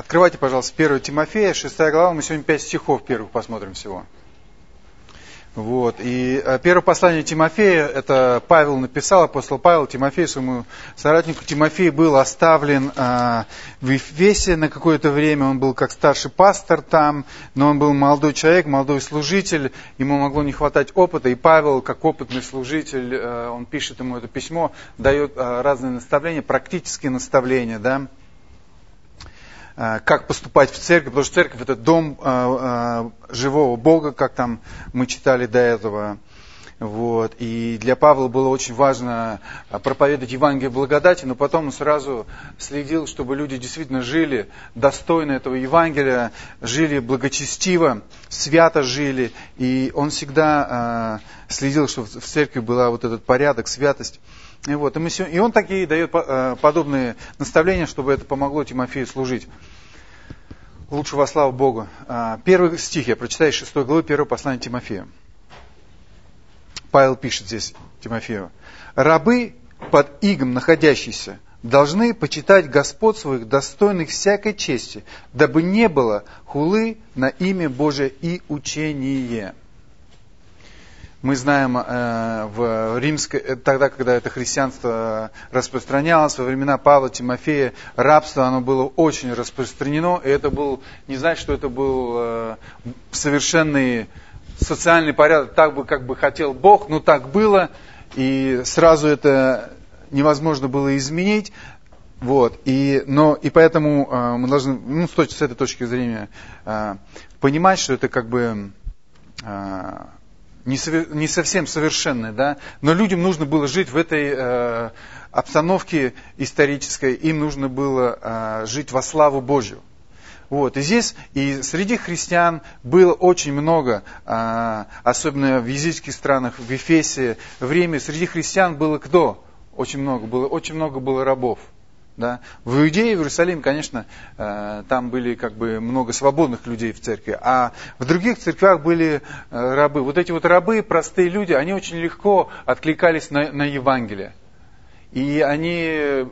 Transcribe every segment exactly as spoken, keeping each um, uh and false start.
Открывайте, пожалуйста, первое Тимофея, шестая глава. Мы сегодня пять стихов первых посмотрим всего. Вот. И первое послание Тимофея, это Павел написал, апостол Павел Тимофею, своему соратнику. Тимофей был оставлен а, в Ефесе на какое-то время, он был как старший пастор там, но он был молодой человек, молодой служитель, ему могло не хватать опыта, и Павел, как опытный служитель, а, он пишет ему это письмо, дает а, разные наставления, практические наставления, да, как поступать в церковь, потому что церковь это дом э, э, живого Бога, как там мы читали до этого. Вот. И для Павла было очень важно проповедовать Евангелие благодати, но потом он сразу следил, чтобы люди действительно жили достойно этого Евангелия, жили благочестиво, свято жили. И он всегда э, следил, чтобы в церкви была вот этот порядок, святость. И, вот, и, мы, и он такие дает подобные наставления, чтобы это помогло Тимофею служить. Лучше во славу Богу. Первый стих я прочитаю из шестой главы первого послания Тимофею. Павел пишет здесь Тимофею. «Рабы, под игом находящиеся, должны почитать господ своих, достойных всякой чести, дабы не было хулы на имя Божие и учение». Мы знаем, э, в римской, тогда, когда это христианство распространялось, во времена Павла, Тимофея, рабство, оно было очень распространено, и это был, не знать, что это был э, совершенный социальный порядок, так бы, как бы хотел Бог, но так было, и сразу это невозможно было изменить. Вот, и, но, и поэтому э, мы должны, ну, с, с этой точки зрения, э, понимать, что это как бы... Э, Не, совер, не совсем совершенны, да, но людям нужно было жить в этой э, обстановке исторической, им нужно было э, жить во славу Божью. Вот, и здесь, и среди христиан было очень много, э, особенно в языческих странах, в Ефесе, в Риме, среди христиан было кто? Очень много было, очень много было рабов. Да? В Иудее, в Иерусалиме, конечно, там были как бы много свободных людей в церкви, а в других церквях были рабы. Вот эти вот рабы, простые люди, они очень легко откликались на, на Евангелие. И они,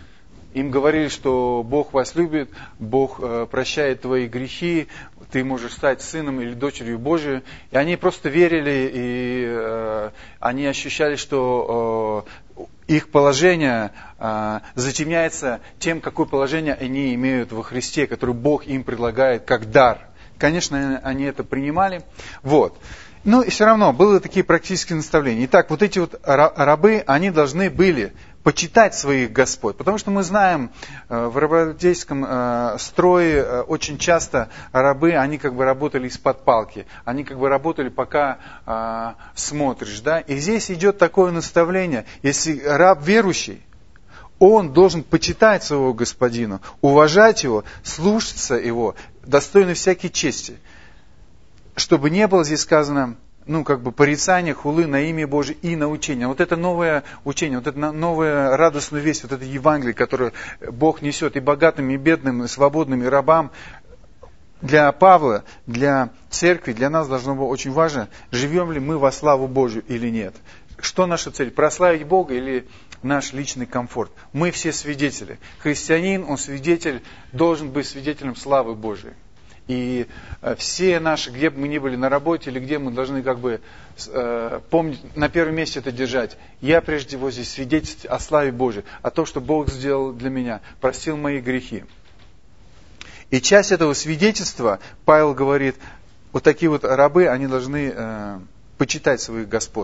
им говорили, что Бог вас любит, Бог прощает твои грехи, ты можешь стать сыном или дочерью Божией. И они просто верили, и э, они ощущали, что э, их положение э, затемняется тем, какое положение они имеют во Христе, которое Бог им предлагает как дар. Конечно, они это принимали. Вот. Но и все равно были такие практические наставления. Итак, вот эти вот рабы, они должны были почитать своих господ. Потому что мы знаем, в рабовладельческом строе очень часто рабы, они как бы работали из-под палки. Они как бы работали, пока а, смотришь. Да? И здесь идет такое наставление. Если раб верующий, он должен почитать своего господина, уважать его, слушаться его, достойно всякой чести. Чтобы не было здесь сказано... ну, как бы порицание, хулы на имя Божие и на учение. Вот это новое учение, вот это новая радостная весть, вот это Евангелие, которое Бог несет и богатым, и бедным, и свободным, и рабам. Для Павла, для церкви, для нас должно быть очень важно, живем ли мы во славу Божию или нет. Что наша цель? Прославить Бога или наш личный комфорт? Мы все свидетели. Христианин, он свидетель, должен быть свидетелем славы Божией. И все наши, где бы мы ни были на работе, или где мы должны как бы э, помнить, на первом месте это держать. Я прежде всего здесь свидетельствовать о славе Божией, о том, что Бог сделал для меня, простил мои грехи. И часть этого свидетельства, Павел говорит, вот такие вот рабы, они должны э, почитать своих господ.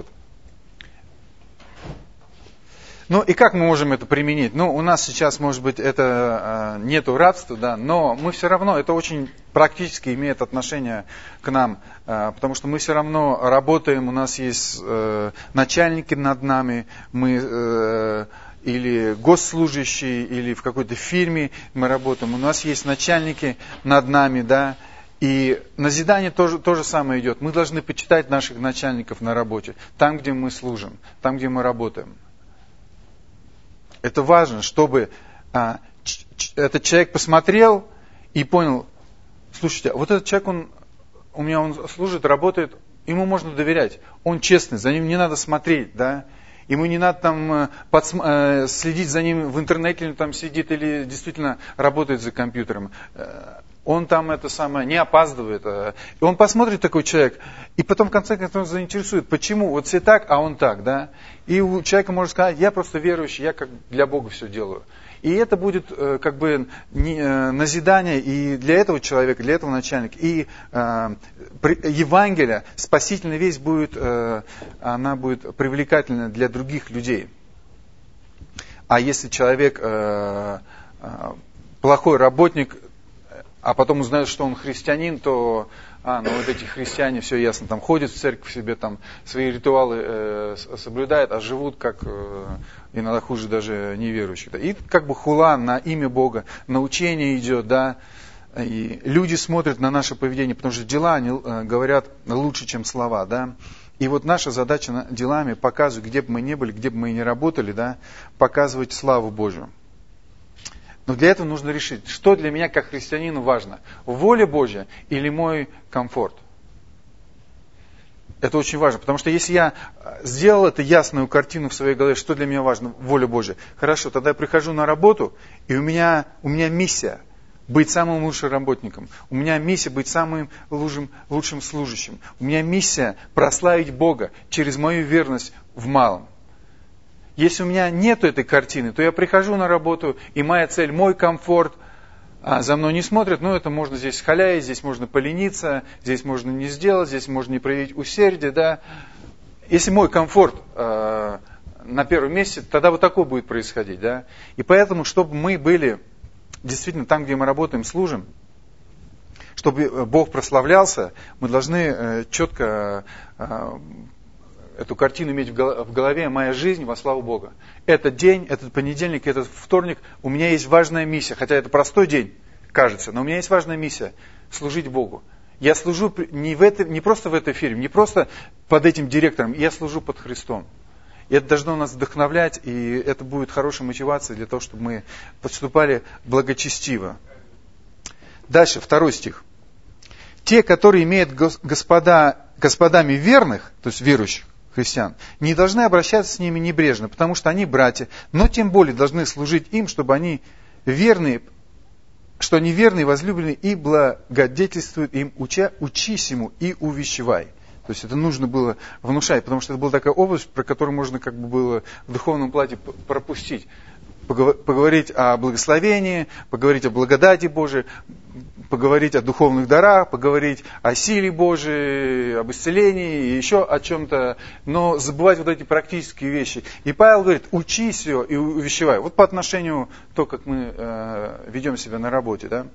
Ну и как мы можем это применить? Ну, у нас сейчас, может быть, это э, нету рабства, да, но мы все равно, это очень практически имеет отношение к нам, э, потому что мы все равно работаем, у нас есть э, начальники над нами, мы э, или госслужащие, или в какой-то фирме мы работаем, у нас есть начальники над нами, да, и назидание тоже, то же самое идет. Мы должны почитать наших начальников на работе, там, где мы служим, там, где мы работаем. Это важно, чтобы а, ч- ч- этот человек посмотрел и понял, слушайте, вот этот человек, он, у меня он служит, работает, ему можно доверять, он честный, за ним не надо смотреть, да, Ему не надо там подсм- следить за ним в интернете, или там сидит, или действительно работает за компьютером. Он там это самое не опаздывает. И он посмотрит, такой человек, и потом в конце концов он заинтересует, почему вот все так, а он так, да. И у человека можно сказать, я просто верующий, я как для Бога все делаю. И это будет как бы назидание и для этого человека, для этого начальника. И Евангелие, спасительная весть будет, она будет привлекательна для других людей. А если человек плохой работник, а потом узнает, что он христианин, то, а, ну вот эти христиане, все ясно, там ходят в церковь себе, там свои ритуалы э, соблюдают, а живут как, э, иногда хуже даже неверующих. Да. И как бы хула на имя Бога, на учение идет, да, и люди смотрят на наше поведение, потому что дела, они э, говорят лучше, чем слова, да. И вот наша задача делами показывать, где бы мы ни были, где бы мы ни работали, да, показывать славу Божию. Но для этого нужно решить, что для меня как христианину важно. Воля Божья или мой комфорт. Это очень важно, потому что если я сделал эту ясную картину в своей голове, что для меня важно, воля Божья, хорошо, тогда я прихожу на работу, и у меня, у меня миссия быть самым лучшим работником. У меня миссия быть самым лучшим, лучшим служащим. У меня миссия прославить Бога через мою верность в малом. Если у меня нет этой картины, то я прихожу на работу, и моя цель, мой комфорт, а за мной не смотрят, ну это можно здесь халявить, здесь можно полениться, здесь можно не сделать, здесь можно не проявить усердие, да. Если мой комфорт э, на первом месте, тогда вот такое будет происходить, да. И поэтому, чтобы мы были действительно там, где мы работаем, служим, чтобы Бог прославлялся, мы должны э, четко э, эту картину иметь в голове, моя жизнь во славу Бога. Этот день, этот понедельник, этот вторник, у меня есть важная миссия, хотя это простой день, кажется, но у меня есть важная миссия – служить Богу. Я служу не, в это, не просто в этой фирме, не просто под этим директором, я служу под Христом. И это должно нас вдохновлять, и это будет хорошей мотивацией для того, чтобы мы поступали благочестиво. Дальше, второй стих. Те, которые имеют господа, господами верных, то есть верующих, христиан, не должны обращаться с ними небрежно, потому что они братья, но тем более должны служить им, чтобы они верные, что они верные, возлюбленные и благодетельствуют им, уча, учись ему и увещевай. То есть это нужно было внушать, потому что это была такая область, про которую можно как бы было в духовном плане пропустить. Поговорить о благословении, поговорить о благодати Божией, поговорить о духовных дарах, поговорить о силе Божией, об исцелении и еще о чем-то, но забывать вот эти практические вещи. И Павел говорит, учись ее и увещевай. Вот по отношению к тому, как мы э, ведем себя на работе, да.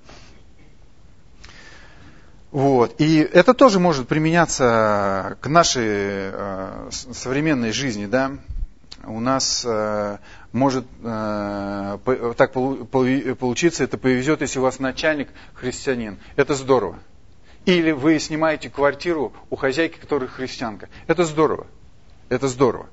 Вот. И это тоже может применяться к нашей э, современной жизни, да. У нас э, может э, по, так полу, получиться, это повезет, если у вас начальник христианин. Это здорово. Или вы снимаете квартиру у хозяйки, которая христианка. Это здорово. Это здорово.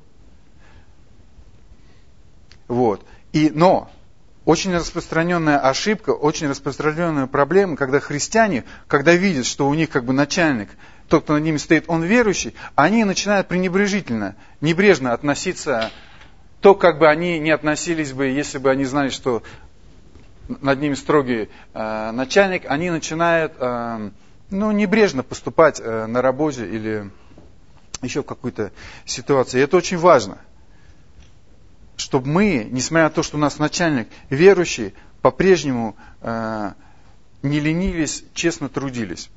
Вот. И, но очень распространенная ошибка, очень распространенная проблема, когда христиане, когда видят, что у них как бы начальник, тот, кто над ними стоит, он верующий, они начинают пренебрежительно, небрежно относиться, то, как бы они не относились бы, если бы они знали, что над ними строгий э, начальник, они начинают э, ну, небрежно поступать э, на работе или еще в какой-то ситуации. И это очень важно, чтобы мы, несмотря на то, что у нас начальник верующий, по-прежнему э, не ленились, честно трудились.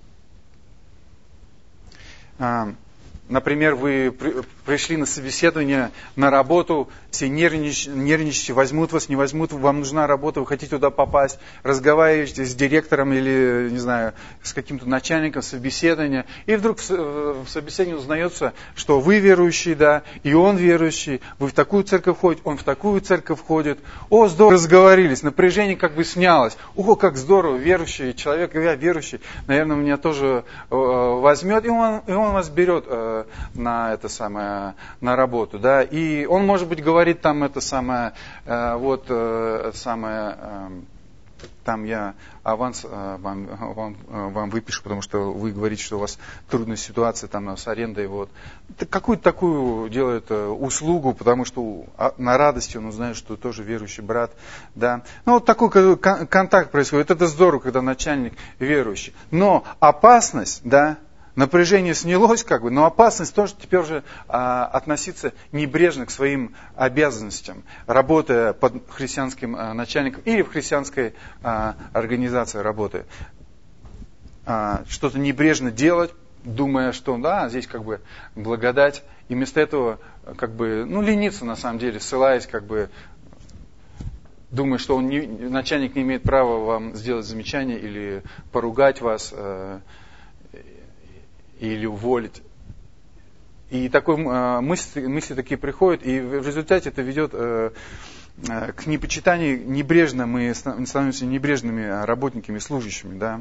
Например, вы пришли на собеседование, на работу, все нервничаете, нервничаете, возьмут вас, не возьмут, вам нужна работа, вы хотите туда попасть, разговариваете с директором или, не знаю, с каким-то начальником собеседования, и вдруг в собеседовании узнается, что вы верующий, да, и он верующий, вы в такую церковь ходите, он в такую церковь ходит. О, здорово, разговорились, напряжение как бы снялось. О, как здорово, верующий человек, я верующий, наверное, меня тоже возьмет, и он, и он вас берет на это самое, на работу, да, и он, может быть, говорит там это самое, вот, самое, там я аванс вам, вам, вам выпишу, потому что вы говорите, что у вас трудная ситуация там с арендой. Вот. Какую-то такую делает услугу, потому что на радости он узнает, что тоже верующий брат. Да. Ну, вот такой контакт происходит. Это здорово, когда начальник верующий. Но опасность, да, напряжение снялось, как бы, но опасность тоже теперь уже а, относиться небрежно к своим обязанностям, работая под христианским а, начальником или в христианской а, организации работая. А, что-то небрежно делать, думая, что да, здесь как бы благодать, и вместо этого как бы, ну, лениться на самом деле, ссылаясь как бы, думая, что он не, начальник не имеет права вам сделать замечание или поругать вас, а, или уволить. И такой э, мысли, мысли такие приходят, и в результате это ведет э, э, к непочитанию, небрежно мы становимся небрежными работниками, служащими, да.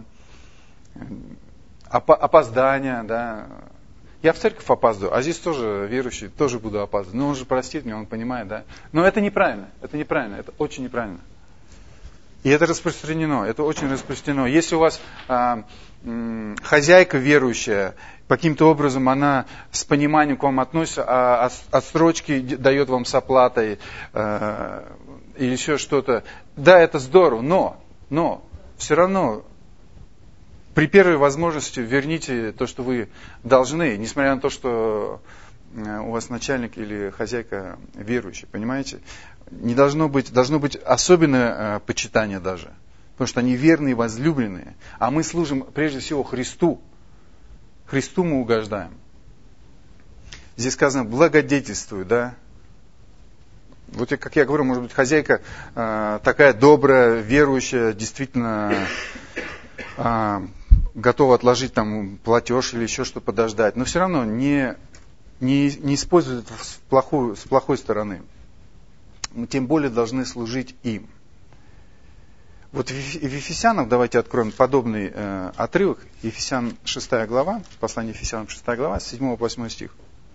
Опа- опоздания, да. Я в церковь опаздываю, а здесь тоже верующий, тоже буду опаздывать. Но он же простит меня, он понимает, да. Но это неправильно, это неправильно, это очень неправильно. И это распространено, это очень распространено. Если у вас а, м, хозяйка верующая, каким-то образом она с пониманием к вам относится, а отсрочки дает вам с оплатой а, или еще что-то, да, это здорово, но, но все равно при первой возможности верните то, что вы должны, несмотря на то, что у вас начальник или хозяйка верующий, понимаете? Не должно быть, должно быть особенное э, почитание даже. Потому что они верные, возлюбленные. А мы служим прежде всего Христу. Христу мы угождаем. Здесь сказано благодетельствуй, да. Вот как я говорю, может быть, хозяйка э, такая добрая, верующая, действительно э, готова отложить там платеж или еще что-то подождать. Но все равно не, не, не использует это с плохой, с плохой стороны. Мы тем более должны служить им. Вот в Ефесянах, давайте откроем подобный э, отрывок. Ефесян шестая глава, послание Ефесянам шестая глава, с седьмого по восьмой стих.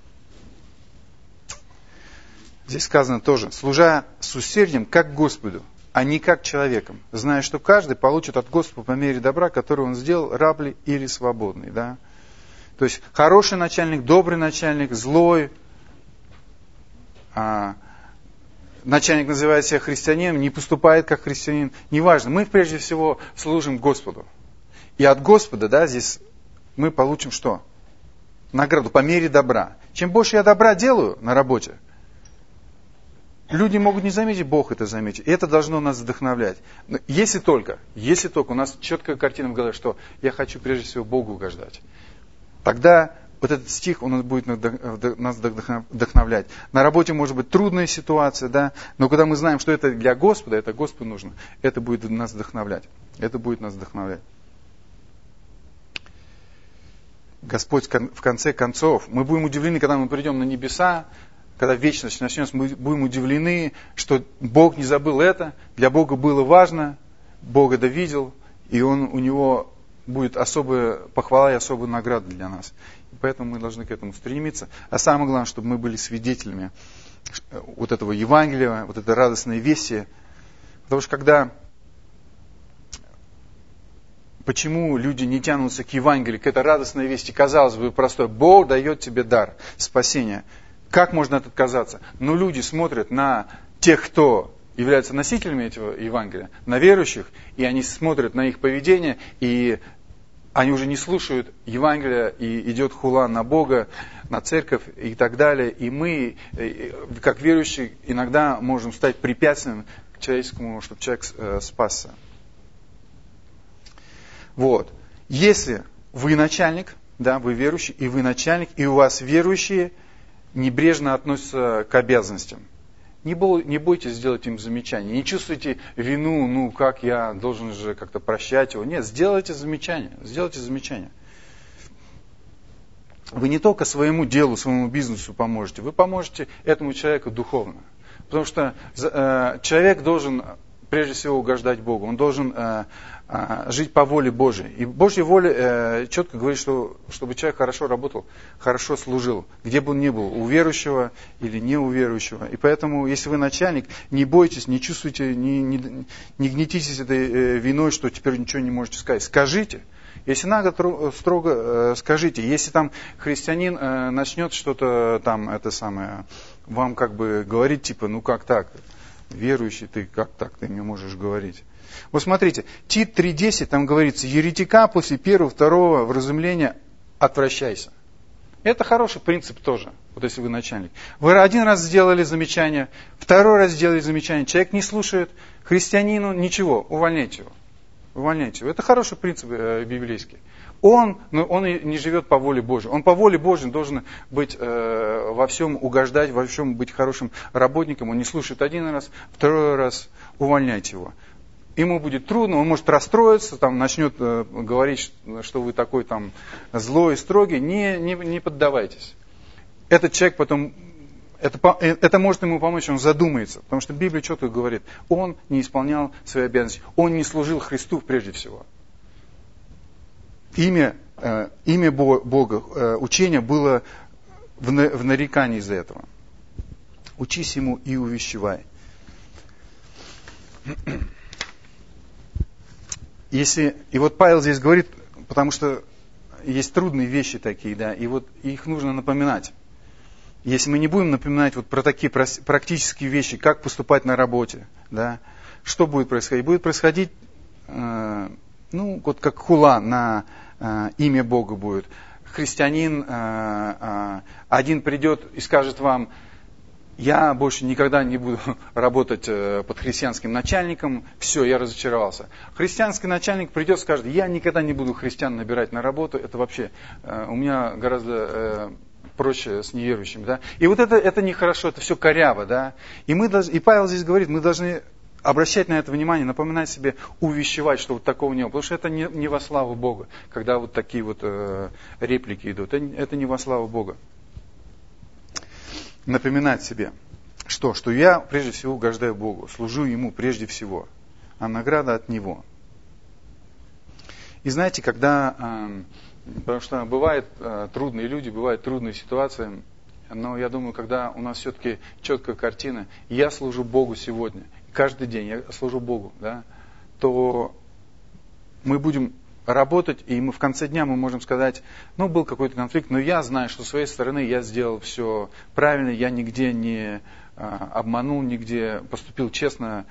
Здесь сказано тоже, служа с усердием, как Господу, а не как человеком, зная, что каждый получит от Господа по мере добра, который он сделал, раб ли или свободный. Да? То есть хороший начальник, добрый начальник, злой, а, начальник называет себя христианином, не поступает как христианин, неважно. Мы прежде всего служим Господу. И от Господа, да, здесь мы получим что? Награду по мере добра. Чем больше я добра делаю на работе, люди могут не заметить, Бог это заметит. И это должно нас вдохновлять. Но если только, если только у нас четкая картина в голове, что я хочу прежде всего Богу угождать, тогда вот этот стих, он будет нас вдохновлять. На работе может быть трудная ситуация, да, но когда мы знаем, что это для Господа, это Господу нужно, это будет нас вдохновлять. Это будет нас вдохновлять. Господь в конце концов, мы будем удивлены, когда мы придем на небеса, когда вечность начнется, мы будем удивлены, что Бог не забыл это, для Бога было важно, Бог это видел, и он, у Него будет особая похвала и особая награда для нас. И поэтому мы должны к этому стремиться. А самое главное, чтобы мы были свидетелями вот этого Евангелия, вот этой радостной вести. Потому что когда... Почему люди не тянутся к Евангелию, к этой радостной вести? Казалось бы, простой. Бог дает тебе дар спасения. Как можно отказаться? Но люди смотрят на тех, кто являются носителями этого Евангелия, на верующих, и они смотрят на их поведение, и они уже не слушают Евангелия, и идет хула на Бога, на церковь и так далее. И мы, как верующие, иногда можем стать препятствием к человеческому, чтобы человек спасся. Вот. Если вы начальник, да, вы верующий, и вы начальник, и у вас верующие небрежно относятся к обязанностям, не, бо, не бойтесь сделать им замечание. Не чувствуйте вину, ну как я должен же как-то прощать его. Нет, сделайте замечание. Сделайте замечание. Вы не только своему делу, своему бизнесу поможете, вы поможете этому человеку духовно. Потому что э, человек должен прежде всего угождать Богу. Он должен э, жить по воле Божьей. И Божья воля э, четко говорит, что чтобы человек хорошо работал, хорошо служил, где бы он ни был, у верующего или не у верующего. И поэтому, если вы начальник, не бойтесь, не чувствуйте, не, не, не гнетитесь этой э, виной, что теперь ничего не можете сказать. Скажите. Если надо, строго э, скажите. Если там христианин э, начнет что-то там, это самое, вам как бы говорить, типа, ну как так, верующий ты, как так ты мне можешь говорить? Вот смотрите, Тит три десять, там говорится, еретика после первого, второго вразумления отвращайся. Это хороший принцип тоже, вот если вы начальник. Вы один раз сделали замечание, второй раз сделали замечание, человек не слушает, христианину ничего, увольняйте его. Увольняйте его. Это хороший принцип э, библейский. Он, но он и не живет по воле Божьей. Он по воле Божьей должен быть э, во всем угождать, во всем быть хорошим работником. Он не слушает один раз, второй раз, увольняйте его. Ему будет трудно, он может расстроиться, там, начнет э, говорить, что вы такой там злой и строгий. Не, не, не поддавайтесь. Этот человек потом, это, это может ему помочь, он задумается. Потому что Библия четко говорит, он не исполнял свои обязанности, он не служил Христу прежде всего. Имя, э, имя Бога, э, учение было в, на, в нарекании из-за этого. Учись ему и увещевай. Если, и вот Павел здесь говорит, потому что есть трудные вещи такие, да, и вот их нужно напоминать. Если мы не будем напоминать вот про такие практические вещи, как поступать на работе, да, что будет происходить? Будет происходить, э, ну, вот как хула на э, имя Бога будет. Христианин э, э, один придет и скажет вам, я больше никогда не буду работать под христианским начальником, все, я разочаровался. Христианский начальник придет и скажет, я никогда не буду христиан набирать на работу, это вообще, у меня гораздо проще с неверующими. Да? И вот это, это нехорошо, это все коряво. Да? И, мы, и Павел здесь говорит, мы должны обращать на это внимание, напоминать себе, увещевать, что вот такого не было. Потому что это не, не во славу Бога, когда вот такие вот э, реплики идут. Это, это не во славу Бога. Напоминать себе, что? Что я прежде всего угождаю Богу, служу Ему прежде всего, а награда от Него. И знаете, когда, э, потому что бывают э, трудные люди, бывают трудные ситуации, но я думаю, когда у нас все-таки четкая картина, я служу Богу сегодня, каждый день я служу Богу, да, то мы будем работать, и мы в конце дня мы можем сказать, ну, был какой-то конфликт, но я знаю, что с своей стороны я сделал все правильно, я нигде не а, обманул, нигде поступил честно.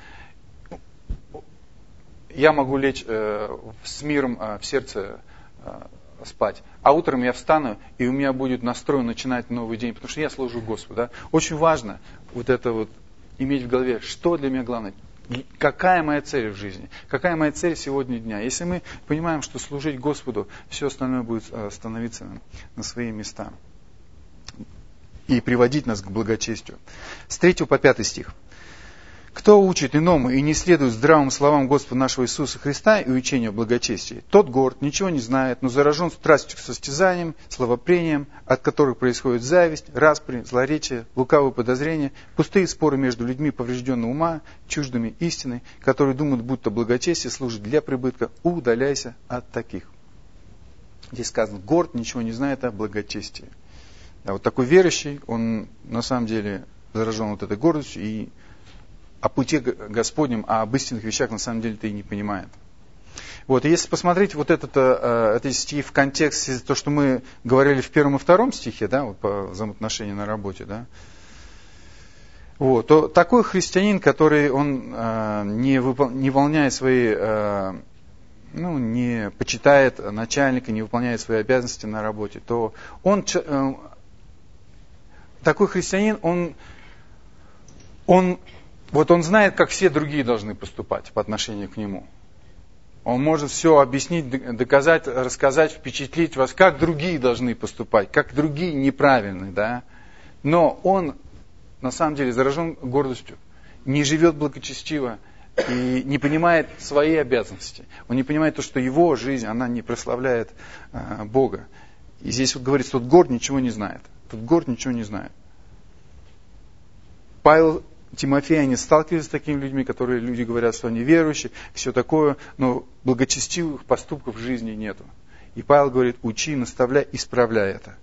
Я могу лечь э, с миром э, в сердце э, спать, а утром я встану, и у меня будет настрой начинать новый день, потому что я служу Господу. Да? Очень важно вот это вот иметь в голове, что для меня главное. Какая моя цель в жизни? Какая моя цель сегодня дня? Если мы понимаем, что служить Господу, все остальное будет становиться на свои места и приводить нас к благочестию. С третьего по пятый стих. Кто учит иному и не следует здравым словам Господа нашего Иисуса Христа и учению о благочестии, тот горд, ничего не знает, но заражен страстью к состязаниям, словопрением, от которых происходит зависть, распри, злоречие, лукавые подозрения, пустые споры между людьми поврежденного ума, чуждыми истины, которые думают, будто благочестие служит для прибытка, удаляйся от таких. Здесь сказано, горд, ничего не знает о благочестии. А вот такой верующий, он на самом деле заражен вот этой гордостью и о пути Господнем, а об истинных вещах на самом деле-то и не понимает. Вот, и если посмотреть вот этот, э, эти стихи в контексте, то, что мы говорили в первом и втором стихе, да, вот по взаимоотношению на работе, да, вот, то такой христианин, который он э, не, выпол... не выполняет свои, э, ну, не почитает начальника, не выполняет свои обязанности на работе, то он, э, такой христианин, он, он Вот он знает, как все другие должны поступать по отношению к нему. Он может все объяснить, доказать, рассказать, впечатлить вас, как другие должны поступать, как другие неправильны, да. Но он на самом деле заражен гордостью, не живет благочестиво и не понимает свои обязанности. Он не понимает то, что его жизнь, она не прославляет э, Бога. И здесь вот говорится, тот горд ничего не знает. Тот горд ничего не знает. Павел Тимофей, они сталкивались с такими людьми, которые люди говорят, что они верующие, все такое, но благочестивых поступков в жизни нету. И Павел говорит, учи, наставляй, исправляй это.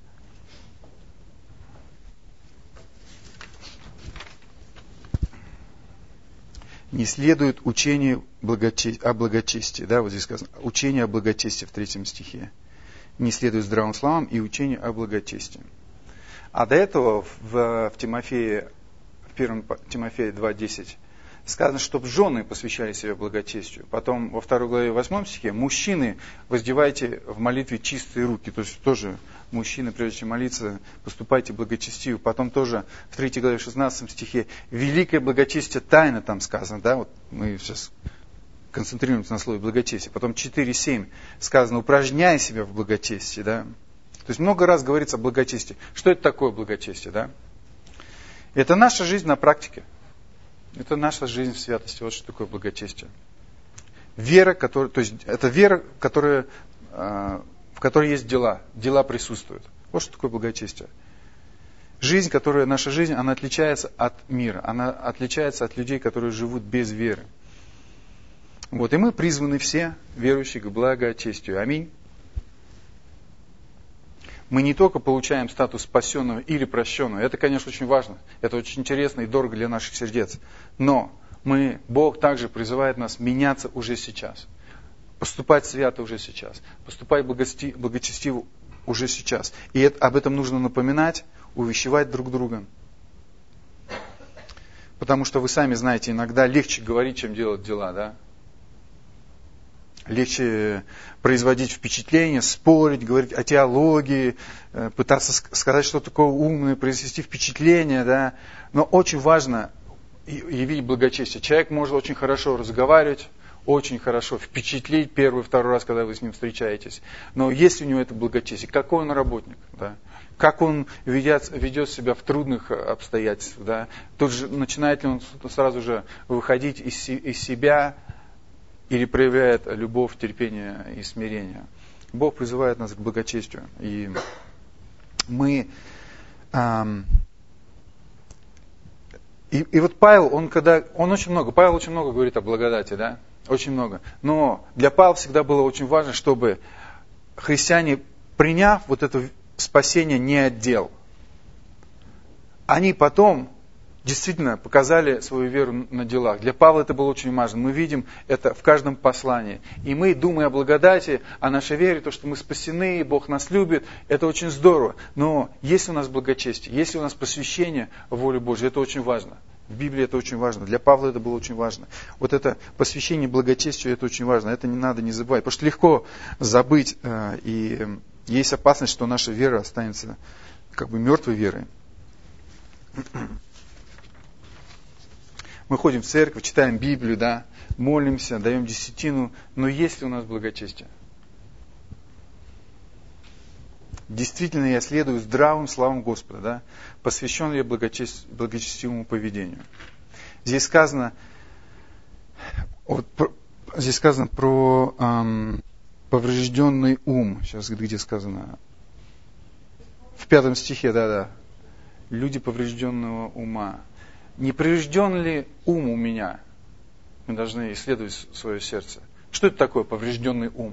Не следует учению благоче... о благочестии. Да, вот здесь сказано, учение о благочестии в третьем стихе. Не следует здравым словам и учению о благочестии. А до этого в, в Тимофее, в первом Тимофея два десять сказано, чтобы жены посвящали себя благочестию. Потом во второй главе восьмом стихе мужчины, воздевайте в молитве чистые руки. То есть тоже мужчины, прежде чем молиться, поступайте благочестиво. Потом тоже в третьей главе шестнадцатом стихе великое благочестие тайна там сказано. Да? Вот мы сейчас концентрируемся на слове благочестие. Потом четыре семь сказано, упражняй себя в благочестии. Да? То есть много раз говорится о благочестии. Что это такое благочестие? Да? Это наша жизнь на практике. Это наша жизнь в святости. Вот что такое благочестие. Вера, которая, то есть это вера, которая, в которой есть дела. Дела присутствуют. Вот что такое благочестие. Жизнь, которая, наша жизнь, она отличается от мира. Она отличается от людей, которые живут без веры. Вот, и мы призваны все, верующие, к благочестию. Аминь. Мы не только получаем статус спасенного или прощенного. Это, конечно, очень важно. Это очень интересно и дорого для наших сердец. Но мы, Бог также призывает нас меняться уже сейчас. Поступать свято уже сейчас. Поступать благочестиво уже сейчас. И это, об этом нужно напоминать, увещевать друг друга. Потому что вы сами знаете, иногда легче говорить, чем делать дела, да? Легче производить впечатление, спорить, говорить о теологии, пытаться сказать что-то такое умное, произвести впечатление, да. Но очень важно явить благочестие. Человек может очень хорошо разговаривать, очень хорошо впечатлить первый, второй раз, когда вы с ним встречаетесь. Но есть у него это благочестие, какой он работник, да. Как он ведет, ведет себя в трудных обстоятельствах, да. Тут же начинает ли он сразу же выходить из, из себя, или проявляет любовь, терпение и смирение. Бог призывает нас к благочестию. И мы... Эм, и, и вот Павел, он когда... Он очень много... Павел очень много говорит о благодати, да? Очень много. Но для Павла всегда было очень важно, чтобы христиане, приняв вот это спасение, не отдел. Они потом... действительно показали свою веру на делах. Для Павла это было очень важно. Мы видим это в каждом послании. И мы, думая о благодати, о нашей вере, то, что мы спасены, Бог нас любит, это очень здорово. Но если у нас благочестие, если у нас посвящение воле Божьей, это очень важно. В Библии это очень важно. Для Павла это было очень важно. Вот это посвящение благочестию, это очень важно. Это не надо не забывать. Потому что легко забыть, и есть опасность, что наша вера останется как бы мертвой верой. Мы ходим в церковь, читаем Библию, да, молимся, даем десятину, но есть ли у нас благочестие? Действительно я следую здравым словам Господа, да, посвящен ли я благочест... благочестивому поведению. Здесь сказано, вот, про, здесь сказано про эм, поврежденный ум. Сейчас где сказано? В пятом стихе, да-да. Люди поврежденного ума. Не поврежден ли ум у меня? Мы должны исследовать свое сердце. Что это такое поврежденный ум?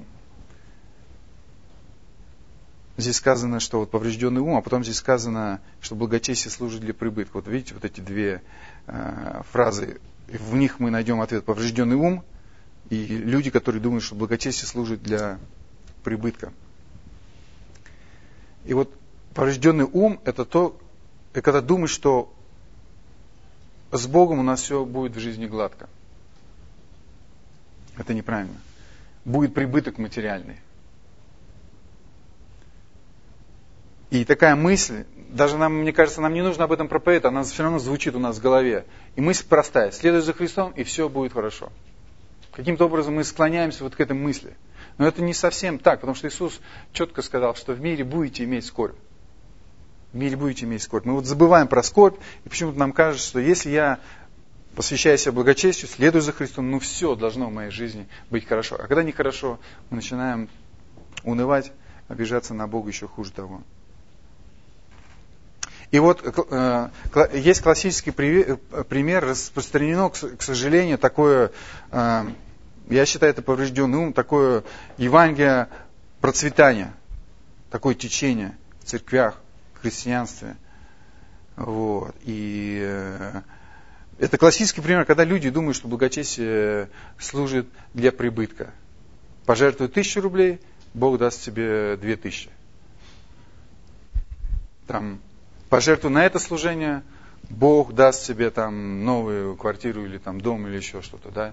Здесь сказано, что вот поврежденный ум, а потом здесь сказано, что благочестие служит для прибытка. Вот видите, вот эти две э, фразы, в них мы найдем ответ: поврежденный ум и люди, которые думают, что благочестие служит для прибытка. И вот поврежденный ум — это то, когда думаешь, что с Богом у нас все будет в жизни гладко. Это неправильно. Будет прибыток материальный. И такая мысль, даже нам, мне кажется, нам не нужно об этом проповедовать, она все равно звучит у нас в голове. И мысль простая: следуй за Христом, и все будет хорошо. Каким-то образом мы склоняемся вот к этой мысли. Но это не совсем так, потому что Иисус четко сказал, что в мире будете иметь скорбь. В мире будете иметь скорбь. Мы вот забываем про скорбь, и почему-то нам кажется, что если я посвящаю себя благочестию, следую за Христом, ну все должно в моей жизни быть хорошо. А когда нехорошо, мы начинаем унывать, обижаться на Бога еще хуже того. И вот э, есть классический пример, распространено, к сожалению, такое, э, я считаю, это поврежденный ум, такое Евангелие процветания, такое течение в церквях, в христианстве. Вот. И э, это классический пример, когда люди думают, что благочестие служит для прибытка. Пожертвуй тысячу рублей, Бог даст тебе две тысячи. Там, пожертвуй на это служение, Бог даст тебе там новую квартиру или там дом или еще что-то, да.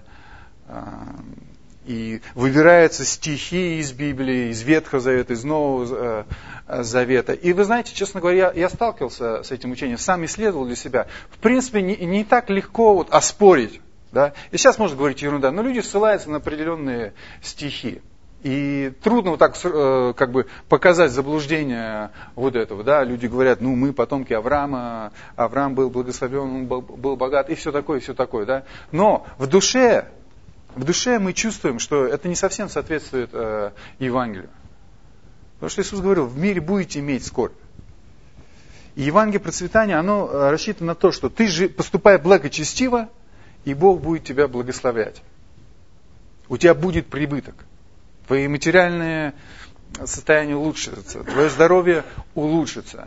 И выбираются стихи из Библии, из Ветхого Завета, из Нового Завета. И вы знаете, честно говоря, я, я сталкивался с этим учением, сам исследовал для себя. В принципе, не, не так легко вот оспорить. Да? И сейчас можно говорить ерунда, но люди ссылаются на определенные стихи. И трудно вот так как бы показать заблуждение вот этого. Да? Люди говорят, ну мы потомки Авраама, Авраам был благословен, он был, был богат, и все такое, и все такое. Да? Но в душе... В душе мы чувствуем, что это не совсем соответствует э, Евангелию. Потому что Иисус говорил, в мире будете иметь скорбь. И Евангелие процветания, оно рассчитано на то, что ты же поступай благочестиво, и Бог будет тебя благословлять. У тебя будет прибыток. Твои материальные состояния улучшатся, твое здоровье улучшится.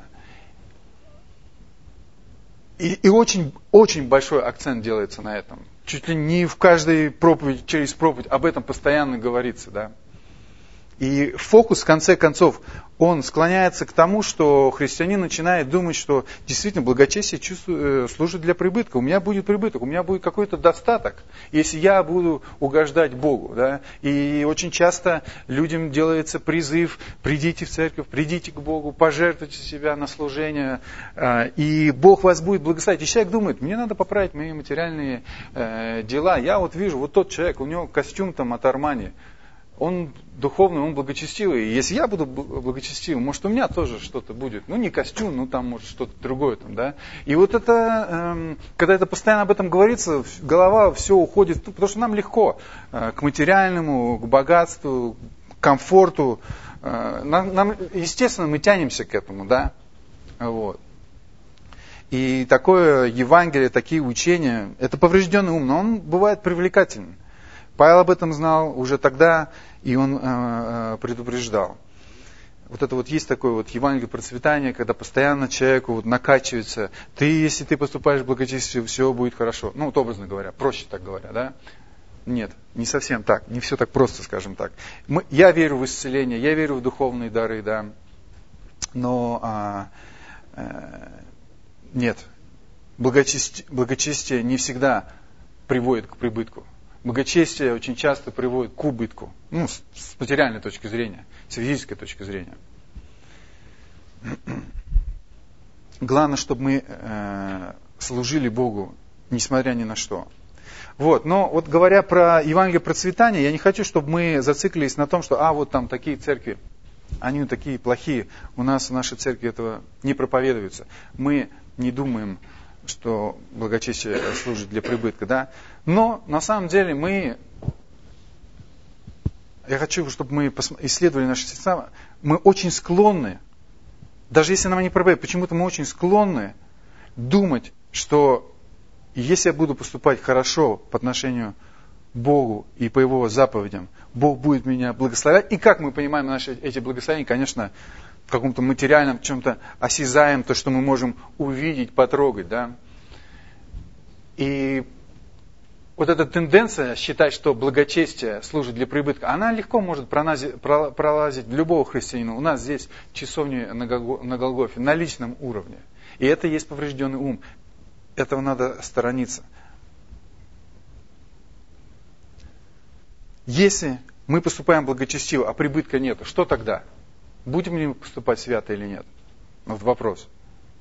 И, и очень, очень большой акцент делается на этом. Чуть ли не в каждой проповеди, через проповедь об этом постоянно говорится, да. И фокус, в конце концов, он склоняется к тому, что христианин начинает думать, что действительно благочестие чувствует, служит для прибытка. У меня будет прибыток, у меня будет какой-то достаток, если я буду угождать Богу. Да? И очень часто людям делается призыв: придите в церковь, придите к Богу, пожертвуйте себя на служение, и Бог вас будет благословить. И человек думает, мне надо поправить мои материальные дела. Я вот вижу, вот тот человек, у него костюм там от Армани. Он духовный, он благочестивый. И если я буду благочестивым, может, у меня тоже что-то будет. Ну, не костюм, ну, там, может, что-то другое. Там, да? И вот это, эм, когда это постоянно об этом говорится, голова все уходит, потому что нам легко э, к материальному, к богатству, к комфорту. Э, нам, нам, естественно, мы тянемся к этому, да? Вот. И такое Евангелие, такие учения, это поврежденный ум, но он бывает привлекательным. Павел об этом знал уже тогда, и он э, предупреждал. Вот это вот есть такое вот Евангелие процветания, когда постоянно человеку вот накачивается. Ты, если ты поступаешь в благочестие, все будет хорошо. Ну, вот образно говоря, проще так говоря, да? Нет, не совсем так, не все так просто, скажем так. Мы, я верю в исцеление, я верю в духовные дары, да. Но а, а, нет, благочестие, благочестие не всегда приводит к прибытку. Благочестие очень часто приводит к убытку. Ну, с, с материальной точки зрения, с физической точки зрения. Главное, чтобы мы э, служили Богу, несмотря ни на что. Вот, но вот говоря про Евангелие процветания, я не хочу, чтобы мы зациклились на том, что, а, вот там такие церкви, они такие плохие, у нас в нашей церкви этого не проповедуется. Мы не думаем, что благочестие служит для прибытка, да. Но на самом деле мы, я хочу, чтобы мы исследовали наши сердца, мы очень склонны, даже если нам не проповедуют, почему-то мы очень склонны думать, что если я буду поступать хорошо по отношению к Богу и по Его заповедям, Бог будет меня благословлять. И как мы понимаем наши эти благословения, конечно, в каком-то материальном, чем-то осязаем, то, что мы можем увидеть, потрогать, да. И вот эта тенденция считать, что благочестие служит для прибытка, она легко может пролазить, пролазить в любого христианина. У нас здесь часовни на Голгофе, на личном уровне. И это есть поврежденный ум. Этого надо сторониться. Если мы поступаем благочестиво, а прибытка нет, что тогда? Будем ли мы поступать свято или нет? Вот вопрос.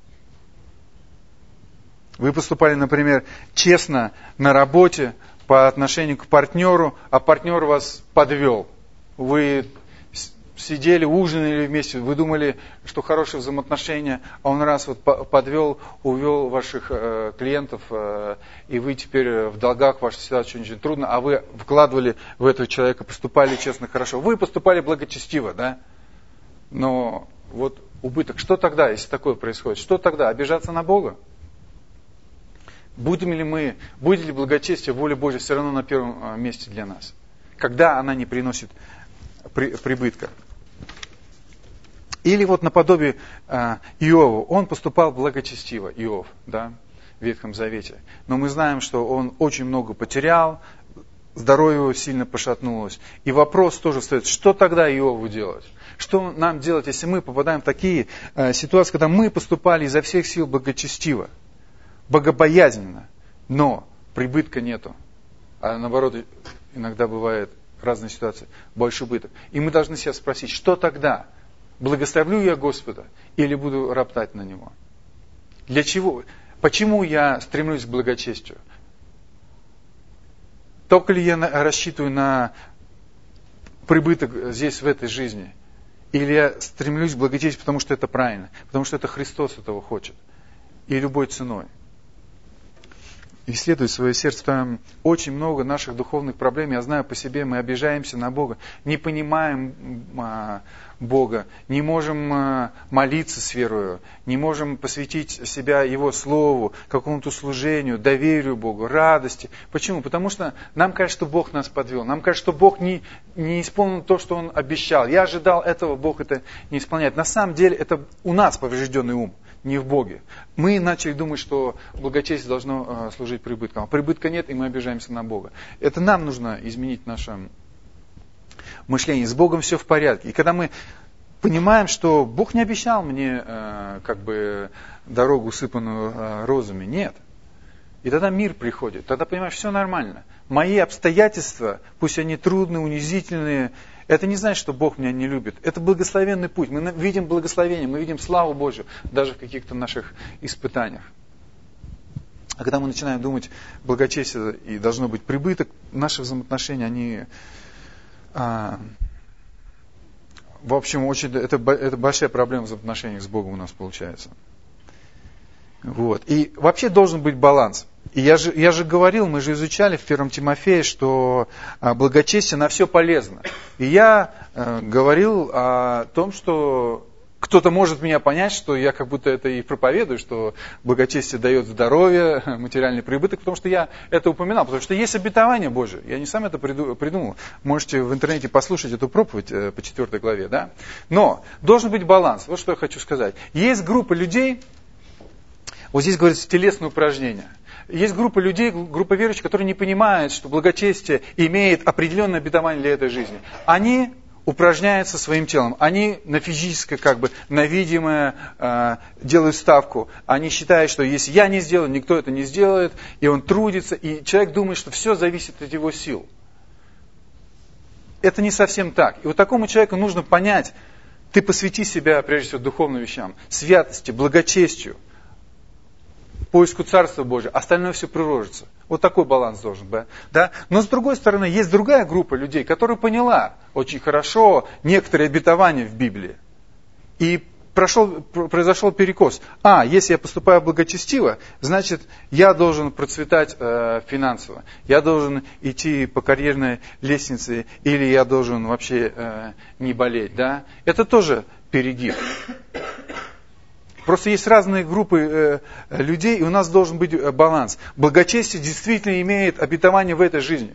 Вы поступали, например, честно на работе по отношению к партнеру, а партнер вас подвел. Вы сидели, ужинали вместе, вы думали, что хорошие взаимоотношения, а он раз вот подвел, увел ваших э, клиентов, э, и вы теперь в долгах, ваша ситуация очень трудна, а вы вкладывали в этого человека, поступали честно, хорошо. Вы поступали благочестиво, да? Но вот убыток. Что тогда, если такое происходит? Что тогда? Обижаться на Бога? Будем ли мы, будет ли благочестие, воля Божья все равно на первом месте для нас? Когда она не приносит при, прибытка? Или вот наподобие э, Иова. Он поступал благочестиво, Иов, да, в Ветхом Завете. Но мы знаем, что он очень много потерял, здоровье его сильно пошатнулось. И вопрос тоже встает, что тогда Иову делать? Что нам делать, если мы попадаем в такие э, ситуации, когда мы поступали изо всех сил благочестиво, богобоязненно, но прибытка нету. А наоборот, иногда бывает разные ситуации, больше убыток. И мы должны себя спросить, что тогда? Благословлю я Господа или буду роптать на Него? Для чего? Почему я стремлюсь к благочестию? Только ли я рассчитываю на прибыток здесь, в этой жизни? Или я стремлюсь к благочестию, потому что это правильно? Потому что это Христос этого хочет. И любой ценой. Исследуй свое сердце, там очень много наших духовных проблем. Я знаю по себе, мы обижаемся на Бога, не понимаем а, Бога, не можем а, молиться с верою, не можем посвятить себя Его Слову, какому-то служению, доверию Богу, радости. Почему? Потому что нам кажется, что Бог нас подвел, нам кажется, что Бог не, не исполнил то, что Он обещал. Я ожидал этого, Бог это не исполняет. На самом деле это у нас поврежденный ум. Не в Боге. Мы начали думать, что благочестие должно э, служить прибытком. А прибытка нет, и мы обижаемся на Бога. Это нам нужно изменить наше мышление. С Богом все в порядке. И когда мы понимаем, что Бог не обещал мне э, как бы дорогу, усыпанную э, розами. Нет. И тогда мир приходит. Тогда понимаешь, все нормально. Мои обстоятельства, пусть они трудные, унизительные, это не значит, что Бог меня не любит. Это благословенный путь. Мы видим благословение, мы видим славу Божью даже в каких-то наших испытаниях. А когда мы начинаем думать благочестие и должно быть прибыток, наши взаимоотношения, они... А, в общем, очень, это, это большая проблема в взаимоотношениях с Богом у нас получается. Вот. И вообще должен быть баланс. И я же, я же говорил, мы же изучали в первом Тимофее, что благочестие на все полезно. И я э, говорил о том, что кто-то может меня понять, что я как будто это и проповедую, что благочестие дает здоровье, материальный прибыток, потому что я это упоминал, потому что есть обетование Божие. Я не сам это придумал. Можете в интернете послушать эту проповедь э, по четвёртой главе. Да? Но должен быть баланс. Вот что я хочу сказать. Есть группа людей, вот здесь говорится телесные упражнения. Есть группа людей, группа верующих, которые не понимают, что благочестие имеет определенное обетование для этой жизни. Они упражняются своим телом. Они на физическое, как бы, на видимое э, делают ставку. Они считают, что если я не сделаю, никто это не сделает. И он трудится. И человек думает, что все зависит от его сил. Это не совсем так. И вот такому человеку нужно понять, ты посвяти себя, прежде всего, духовным вещам, святости, благочестию, поиску Царства Божьего, остальное все приложится. Вот такой баланс должен быть. Да? Но с другой стороны, есть другая группа людей, которая поняла очень хорошо некоторые обетования в Библии. И прошел, произошел перекос. А, если я поступаю благочестиво, значит, я должен процветать э, финансово. Я должен идти по карьерной лестнице, или я должен вообще э, не болеть. Да? Это тоже перегиб. Просто есть разные группы э, людей, и у нас должен быть баланс. Благочестие действительно имеет обетование в этой жизни.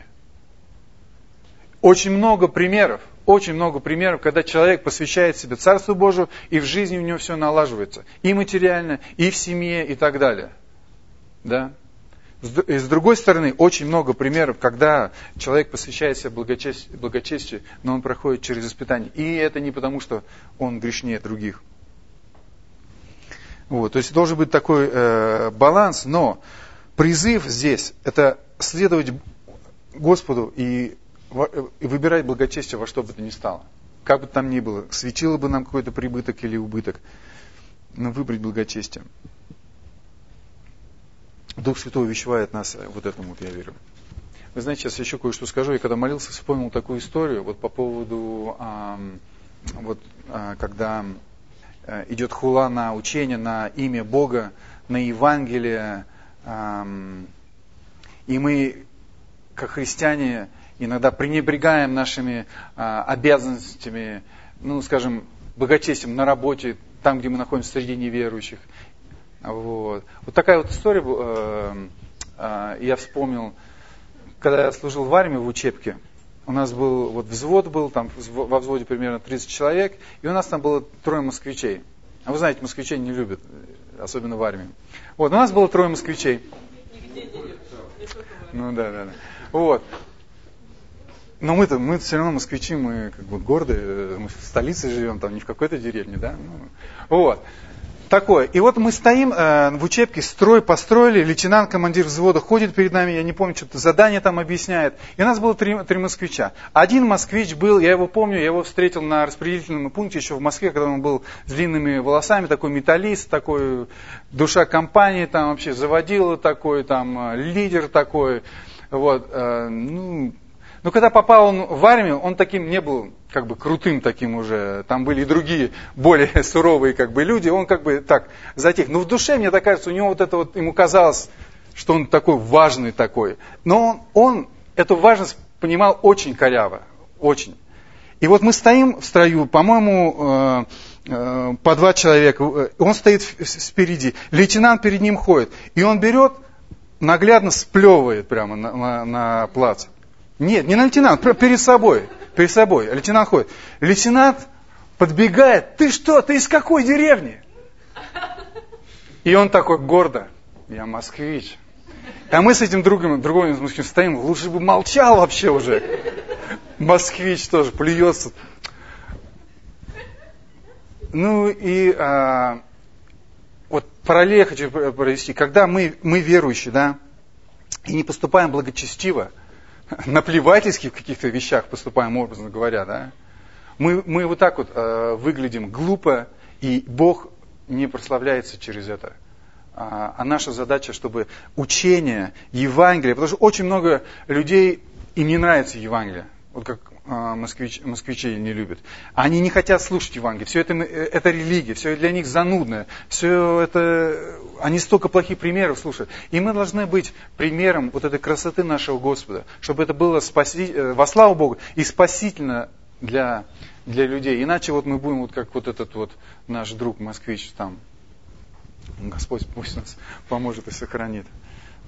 Очень много примеров, очень много примеров, когда человек посвящает себя Царству Божию, и в жизни у него все налаживается. И материально, и в семье, и так далее. Да? И с другой стороны, очень много примеров, когда человек посвящает себя благочестию, благочестию, но он проходит через испытания. И это не потому, что он грешнее других. Вот, то есть должен быть такой э, баланс, но призыв здесь – это следовать Господу и, и выбирать благочестие во что бы то ни стало. Как бы там ни было, светило бы нам какой-то прибыток или убыток, но выбрать благочестие. Дух Святой увещевает нас вот этому, вот я верю. Вы знаете, сейчас еще кое-что скажу. Я когда молился, вспомнил такую историю вот по поводу, а, вот, а, когда... идет хула на учение, на имя Бога, на Евангелие. И мы, как христиане, иногда пренебрегаем нашими обязанностями, ну, скажем, благочестием на работе, там, где мы находимся среди неверующих. Вот, вот такая вот история. Э, э, я вспомнил, когда я служил в армии в учебке, у нас был вот взвод был, там во взводе примерно тридцать человек, и у нас там было трое москвичей. А вы знаете, москвичей не любят, особенно в армии. Вот, у нас было трое москвичей. Ну да, да, да. Вот. Но мы-то, мы все равно москвичи, мы как бы гордые, мы в столице живем, там не в какой-то деревне, да. Ну, вот. Такое. И вот мы стоим э, в учебке, строй построили, лейтенант, командир взвода ходит перед нами, я не помню, что-то задание там объясняет. И у нас было три, три москвича. Один москвич был, я его помню, я его встретил на распределительном пункте еще в Москве, когда он был с длинными волосами, такой металлист, такой душа компании, там вообще заводила такой, там лидер такой. Вот, э, ну... Но когда попал он в армию, он таким не был, как бы, крутым таким уже. Там были и другие, более суровые, как бы, люди. Он, как бы, так, затих. Но в душе, мне так кажется, у него вот это вот, ему казалось, что он такой важный такой. Но он, он эту важность понимал очень коряво. Очень. И вот мы стоим в строю, по-моему, э, э, по два человека. Он стоит спереди. Лейтенант перед ним ходит. И он берет, наглядно сплевывает прямо на, на, на плац. Нет, не на лейтенант, перед собой. Перед собой. Лейтенант ходит. Лейтенант подбегает. Ты что, ты из какой деревни? И он такой гордо. Я москвич. А мы с этим другом, другом москвичем стоим. Лучше бы молчал вообще уже. Москвич тоже плюется. Ну и а, вот параллель я хочу провести. Когда мы, мы верующие, да, и не поступаем благочестиво, наплевательски в каких-то вещах поступаем, образно говоря, да, мы, мы вот так вот э, выглядим глупо, и Бог не прославляется через это. А, а наша задача, чтобы учение, Евангелие, потому что очень много людей, им не нравится Евангелие, вот как э, москвич, москвичи не любят. Они не хотят слушать Евангелие, все это, это религия, все для них занудное, все это, они столько плохих примеров слушают. И мы должны быть примером вот этой красоты нашего Господа, чтобы это было спаси, во славу Богу и спасительно для, для людей. Иначе вот мы будем вот как вот этот вот наш друг москвич там. Господь пусть нас поможет и сохранит.